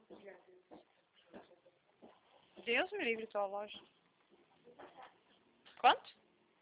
Deus me livre, tua loja. Quanto?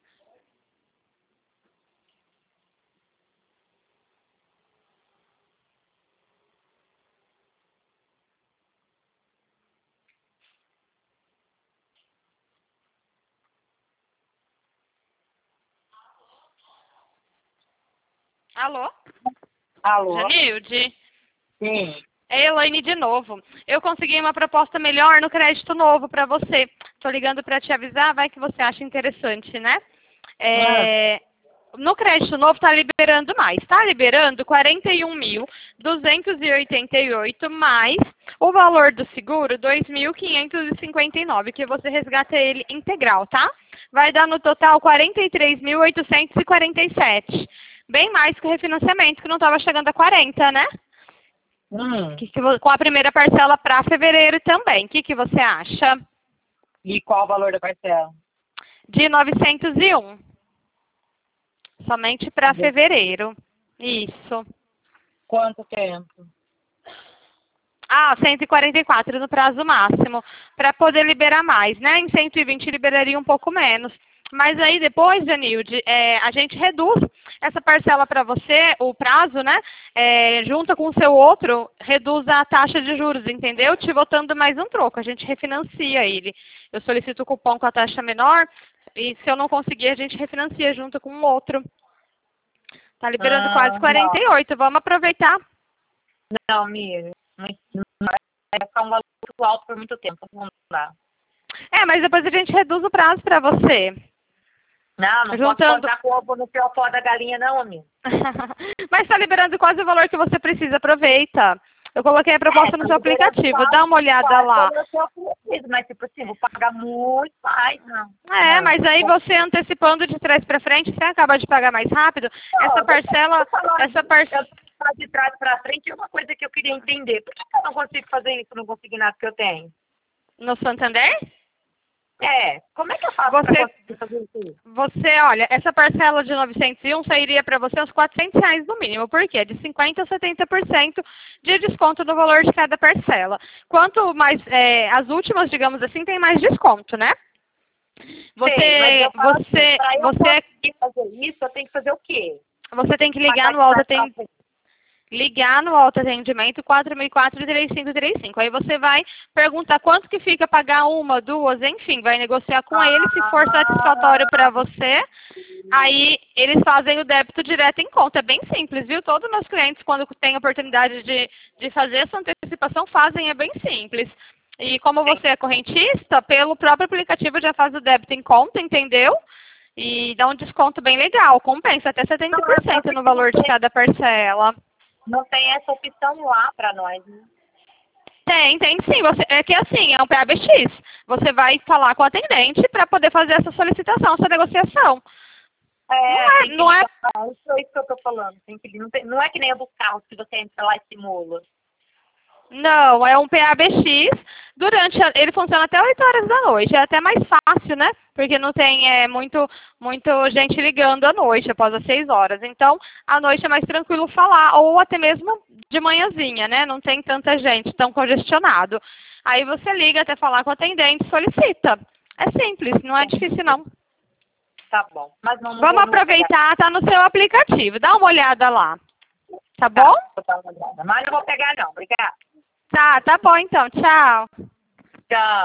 Alô? Alô? Janilde? Sim. É Elaine de novo. Eu consegui uma proposta melhor no crédito novo para você. Tô ligando para te avisar, vai que você acha interessante, né? No crédito novo tá liberando mais. Tá liberando 41.288 mais o valor do seguro 2.559, que você resgata ele integral, tá? Vai dar no total 43.847. Bem mais que o refinanciamento, que não estava chegando a 40, né? Com a primeira parcela para fevereiro também. O que você acha? E qual o valor da parcela? De 901. Somente para fevereiro. Isso. Quanto tempo? 144 no prazo máximo. Para poder liberar mais, né? Em 120 liberaria um pouco menos. Mas aí depois, Janilde, a gente reduz essa parcela para você, o prazo, né? Junta com o seu outro, reduz a taxa de juros, entendeu? Te botando mais um troco, a gente refinancia ele. Eu solicito o cupom com a taxa menor e se eu não conseguir, a gente refinancia junto com o outro. Tá liberando quase 48, vamos aproveitar. Não, Miriam, não vai ficar um valor muito alto por muito tempo, não dá. Mas depois a gente reduz o prazo para você. Não Juntando... pode botar ovo no pior da galinha não, amigo. Mas está liberando quase o valor que você precisa, aproveita. Eu coloquei a proposta no seu aplicativo, dá uma olhada lá. Mas tipo assim, vou pagar muito mais, não. Mas aí você antecipando de trás para frente, você acaba de pagar mais rápido. Essa parcela... De trás para frente é uma coisa que eu queria entender. Por que eu não consigo fazer isso no consignado que eu tenho? No Santander? Como é que eu faço para conseguir fazer isso? Você, olha, essa parcela de 901 sairia para você uns R$400 no mínimo. Por quê? De 50% a 70% de desconto no valor de cada parcela. Quanto mais, as últimas, digamos assim, tem mais desconto, né? Para eu conseguir fazer isso, eu tenho que fazer o quê? Você tem que ligar no autoatendimento 4004-3535. Aí você vai perguntar quanto que fica pagar uma, duas, enfim, vai negociar com ele, se for satisfatório para você, aí eles fazem o débito direto em conta. É bem simples, viu? Todos os meus clientes, quando têm oportunidade de fazer essa antecipação, fazem, é bem simples. E como você é correntista, pelo próprio aplicativo já faz o débito em conta, entendeu? E dá um desconto bem legal, compensa até 70% no valor de cada parcela. Não tem essa opção lá para nós, né? Tem sim. É que assim, é um PABX. Você vai falar com o atendente para poder fazer essa solicitação, essa negociação. Não é isso que eu estou falando. Não é que nem a dos carros que você entra lá e simula. Não, é um PABX. Ele funciona até 8 horas da noite. É até mais fácil, né? Porque não tem muito gente ligando à noite, após as 6 horas. Então, à noite é mais tranquilo falar, ou até mesmo de manhãzinha, né? Não tem tanta gente, tão congestionado. Aí você liga até falar com o atendente, solicita. É simples, não é difícil não. Tá bom. Mas vamos aproveitar, tá no seu aplicativo. Dá uma olhada lá. Tá bom? Mas não vou pegar não, obrigada. Tá bom então. Tchau. Tchau.